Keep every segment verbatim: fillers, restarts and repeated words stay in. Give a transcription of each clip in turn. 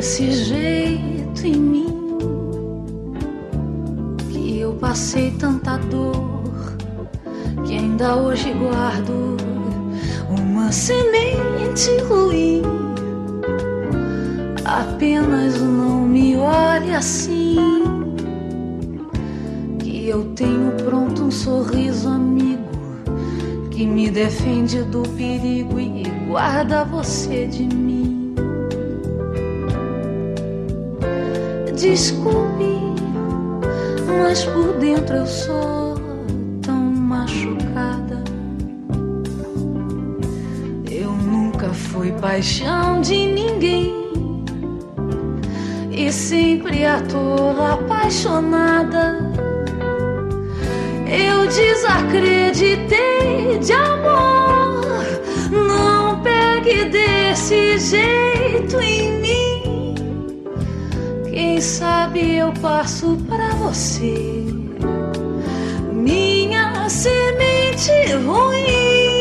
desse jeito em mim, que eu passei tanta dor, que ainda hoje guardo uma semente ruim. Apenas não me olhe assim, que eu tenho pronto um sorriso amigo, que me defende do perigo e guarda você de mim. Desculpe, mas por dentro eu sou tão machucada. Eu nunca fui paixão de ninguém e sempre à toa apaixonada. Eu desacreditei de amor. Não pegue desse jeito em mim. Quem sabe eu passo pra você minha semente ruim.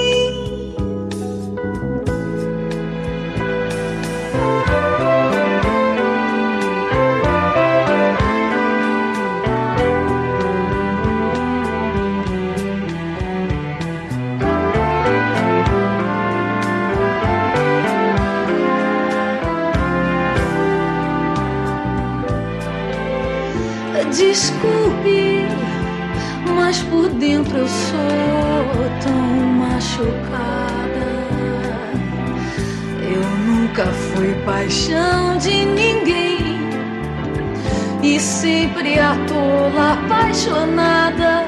Desculpe, mas por dentro eu sou tão machucada. Eu nunca fui paixão de ninguém e sempre à toa apaixonada.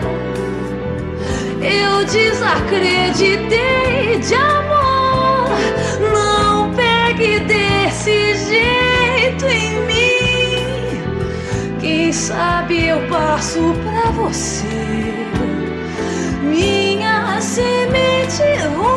Eu desacreditei de amor. Não pegue desse jeito em mim. Quem sabe eu passo pra você minha semente ruim.